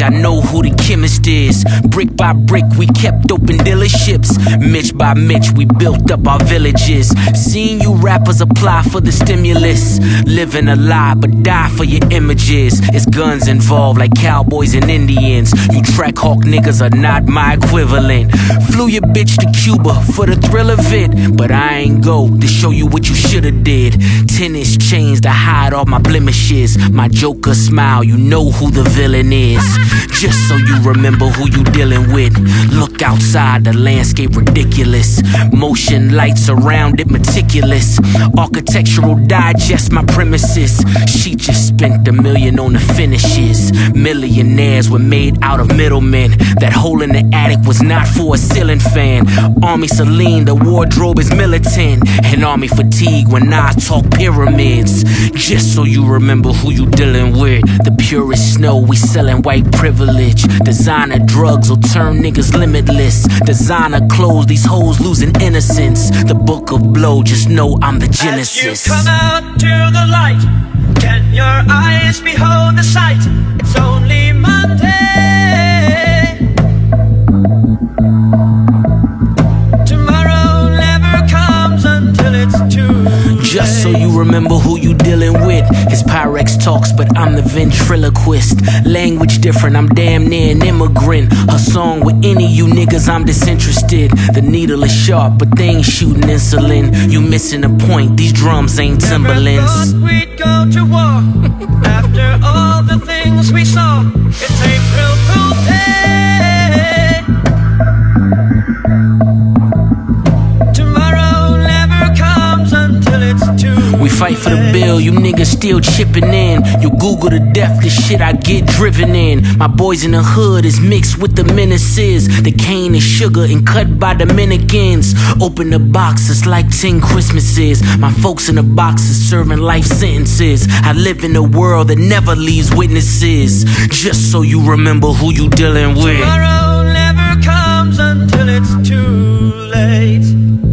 I know who the chemist is. Brick by brick, we kept open dealerships. Mitch by Mitch, we built up our villages. Seeing you rappers apply for the stimulus. Living a lie, but die for your images. It's guns involved like cowboys and Indians. You track hawk niggas are not my equivalent. Flew your bitch to Cuba for the thrill of it, but I ain't go to show you what you shoulda did. Tennis chains to hide all my blemishes. My Joker smile, you know who the villain is. Just so you remember who you dealing with. Look outside, the landscape ridiculous. Motion lights around it meticulous. Architectural digest my premises. She just spent $1 million on the finishes. Millionaires were made out of middlemen. That hole in the attic was not for a ceiling fan. Army Celine, the wardrobe is militant. And army fatigue when I talk pyramids. Just so you remember who you dealing with. The purest snow, we selling white privilege. Designer drugs will turn niggas limitless. Designer clothes, these hoes losing innocence. The book of blow, just know I'm the genesis. As you come out to the light, can your eyes behold the sight? It's only Monday. Tomorrow never comes until it's too late. Just so you remember who you dealing with. His Pyrex talks, but I'm the ventriloquist. Language different, I'm damn near an immigrant. A song with any you niggas, I'm disinterested. The needle is sharp, but they ain't shooting insulin. You missing a point, these drums ain't Timberlands. Never thought we'd go to war after all the things we saw. It's April Fool's Day. Tomorrow never comes until it's too late. We fight for the bill, you niggas still chipping in. You Google to death the shit I get driven in. My boys in the hood is mixed with the menaces. The cane is sugar and cut by Dominicans. Open the box, it's like 10 Christmases. My folks in the boxes serving life sentences. I live in a world that never leaves witnesses. Just so you remember who you dealing with. Tomorrow never comes until it's too late.